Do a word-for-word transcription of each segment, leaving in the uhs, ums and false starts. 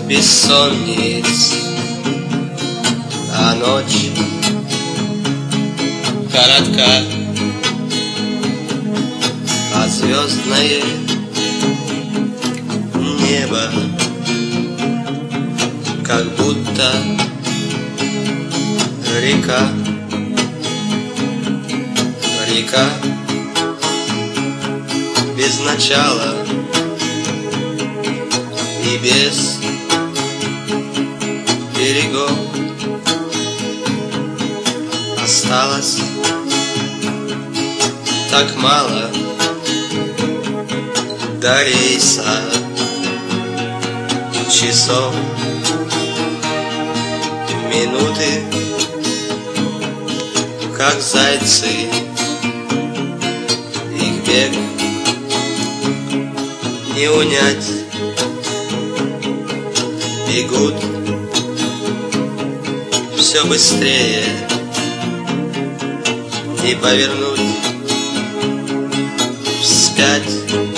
бессонниц, а ночь коротка, а звездное небо как будто река, река без начала и без берегов. Осталось так мало до рейса, часов, минуты, как зайцы, их бег не унять, бегут все быстрее, не повернуть вспять,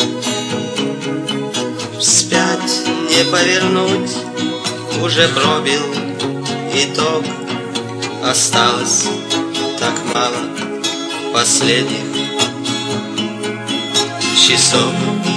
вспять не повернуть. Уже пробил итог, осталось так мало последних часов.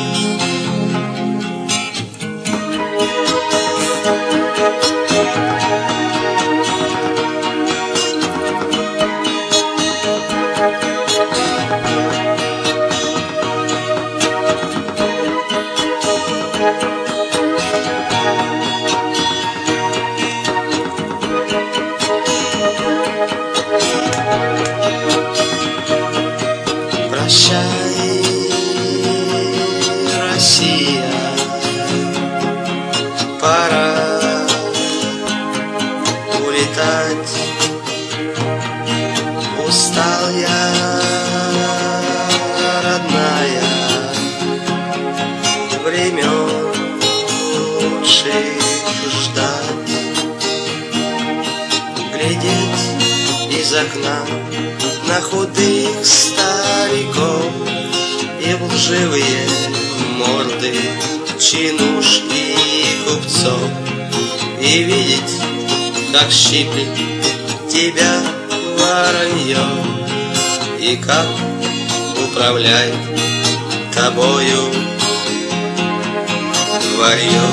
Прощай, Россия, пора улетать. Устал я, родная, времен лучших ждать, глядеть из окна на худых стариков и в лживые морды чинушки купцов, и видеть, как щиплет тебя воронье, и как управляет тобою варье.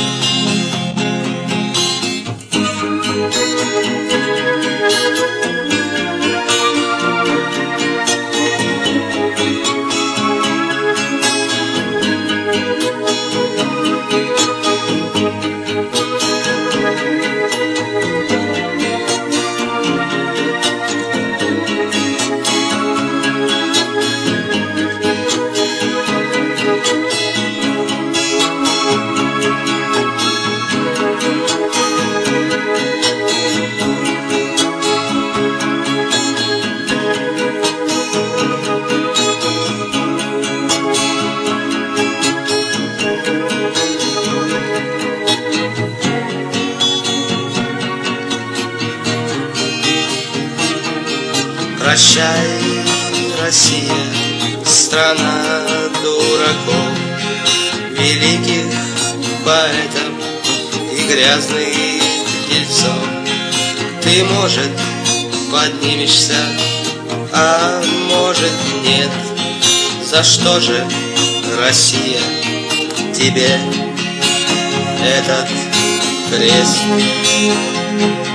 Прощай, Россия, страна дураков, великих поэтов и грязных дельцов. Ты, может, поднимешься, а может, нет. За что же, Россия, тебе этот крест?